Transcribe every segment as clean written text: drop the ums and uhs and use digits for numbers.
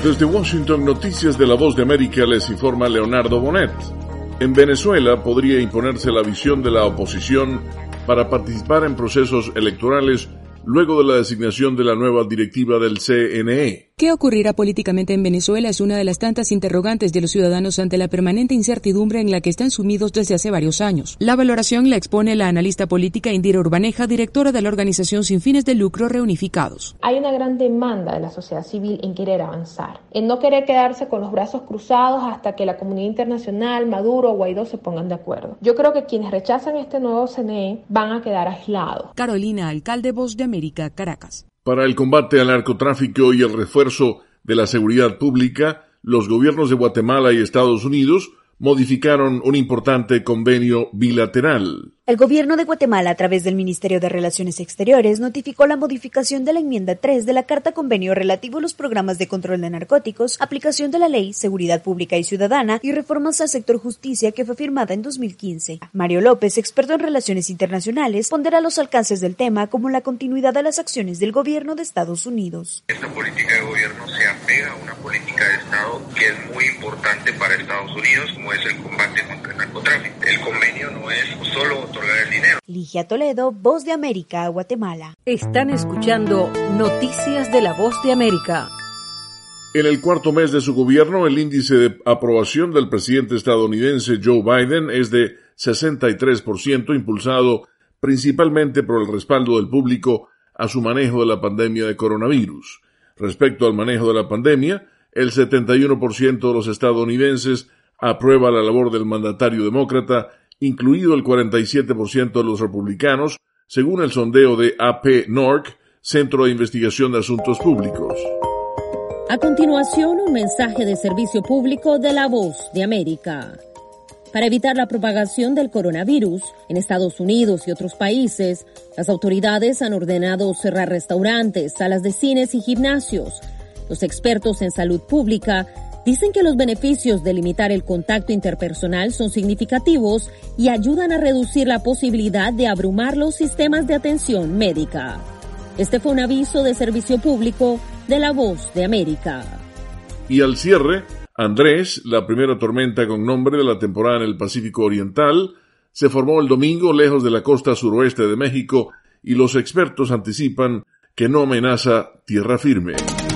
Desde Washington, Noticias de la Voz de América, les informa Leonardo Bonet. En Venezuela podría imponerse la visión de la oposición para participar en procesos electorales luego de la designación de la nueva directiva del CNE. ¿Qué ocurrirá políticamente en Venezuela? Es una de las tantas interrogantes de los ciudadanos ante la permanente incertidumbre en la que están sumidos desde hace varios años. La valoración la expone la analista política Indira Urbaneja, directora de la organización sin fines de lucro Reunificados. Hay una gran demanda de la sociedad civil en querer avanzar, en no querer quedarse con los brazos cruzados hasta que la comunidad internacional, Maduro o Guaidó se pongan de acuerdo. Yo creo que quienes rechazan este nuevo CNE van a quedar aislados. Carolina Alcalde, Voz de América, Caracas. Para el combate al narcotráfico y el refuerzo de la seguridad pública, los gobiernos de Guatemala y Estados Unidos modificaron un importante convenio bilateral. El gobierno de Guatemala, a través del Ministerio de Relaciones Exteriores, notificó la modificación de la enmienda 3 de la Carta Convenio relativo a los programas de control de narcóticos, aplicación de la Ley, Seguridad Pública y Ciudadana y reformas al sector justicia que fue firmada en 2015. Mario López, experto en relaciones internacionales, pondera los alcances del tema como la continuidad de las acciones del gobierno de Estados Unidos. Esta política de gobierno se apega a una política de Estado que es muy importante para Estados Unidos, como es el combate contra el narcotráfico. El convenio no es solo otorgar el dinero. Ligia Toledo, Voz de América, Guatemala. Están escuchando Noticias de la Voz de América. En el cuarto mes de su gobierno, el índice de aprobación del presidente estadounidense Joe Biden es de 63%, impulsado principalmente por el respaldo del público a su manejo de la pandemia de coronavirus. Respecto al manejo de la pandemia, el 71% de los estadounidenses aprueba la labor del mandatario demócrata, incluido el 47% de los republicanos, según el sondeo de AP-NORC, Centro de Investigación de Asuntos Públicos. A continuación, un mensaje de servicio público de la Voz de América. Para evitar la propagación del coronavirus en Estados Unidos y otros países, las autoridades han ordenado cerrar restaurantes, salas de cines y gimnasios. Los expertos en salud pública dicen que los beneficios de limitar el contacto interpersonal son significativos y ayudan a reducir la posibilidad de abrumar los sistemas de atención médica. Este fue un aviso de servicio público de la Voz de América. Y al cierre, Andrés, la primera tormenta con nombre de la temporada en el Pacífico Oriental, se formó el domingo lejos de la costa suroeste de México y los expertos anticipan que no amenaza tierra firme.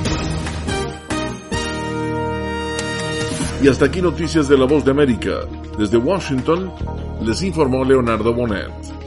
Y hasta aquí Noticias de la Voz de América. Desde Washington, les informó Leonardo Bonet.